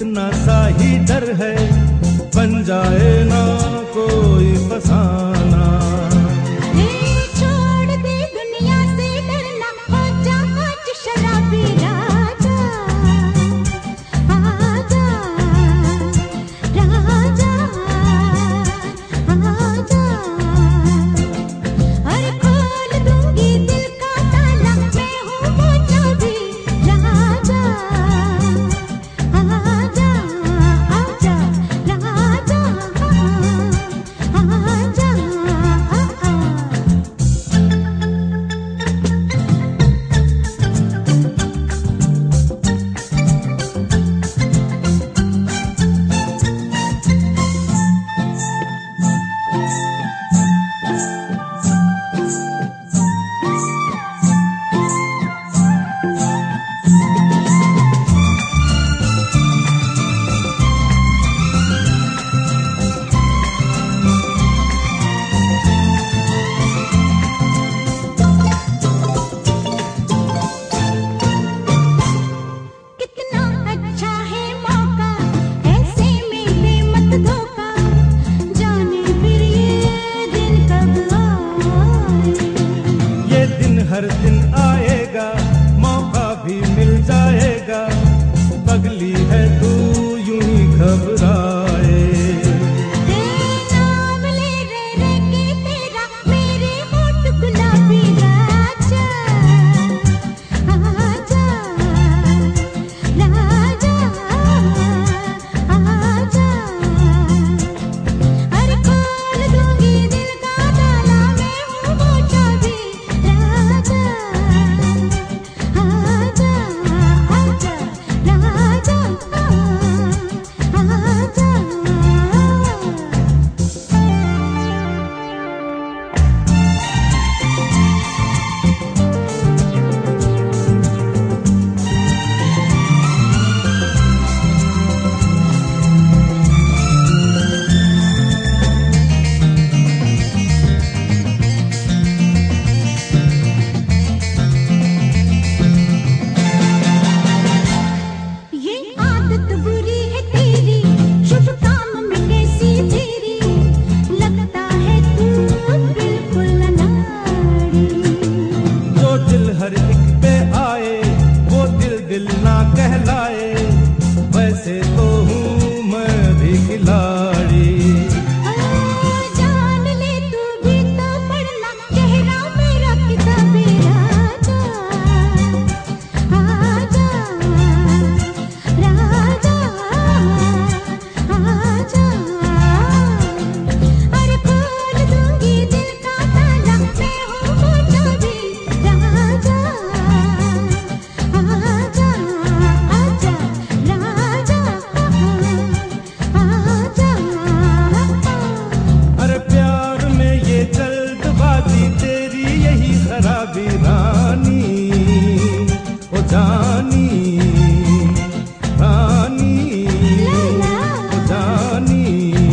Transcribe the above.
इतना सा ही डर है, बन जाए ना कोई फसाना। छोड़ दे दुनिया से डरना, हो जा आज शराबी राजा, आजा राजा, आजा। अरे खोल दूंगी दिल का ताला, मैं हूँ वो चाबी राजा, आजा आजा राजा, आजा। कितना अच्छा है मौका, ऐसे में दे मत धोखा, जाने फिर ये दिन कब आए। ये दिन हर दिन आएगा, मौका भी मिल जाएगा, पगली है तू यूं ही घबराए। नाम ले रे के तेरा, मेरे होठ गुलाबी राजा, आजा राजा, आजा। अरे खोल दूंगी दिल का ताला, मैं हूँ वो चाबी राजा, आजा आजा राजा, आजा। ये आदत बुरी है तेरी, शुभ काम में कैसी तेरी, लगता है तू बिल्कुल अनाड़ी। जो दिल हर एक पे आए, वो दिल दिल ना कहलाए, वैसे तो हूँ मैं भी खिलाड़ी। जान ले तू भी तो पढ़ना, चेहरा मेरा किताबी राजा, आजा राजा, आजा। अरे खोल दूंगी दिल का ताला, मैं हूँ वो चाबी राजा, आजा आजा राजा, आजा। अरे प्यार में ये जल्दबाजी तेरी, यही खराबी रानी, ओ जानी रानी, ला ला ओ जानी।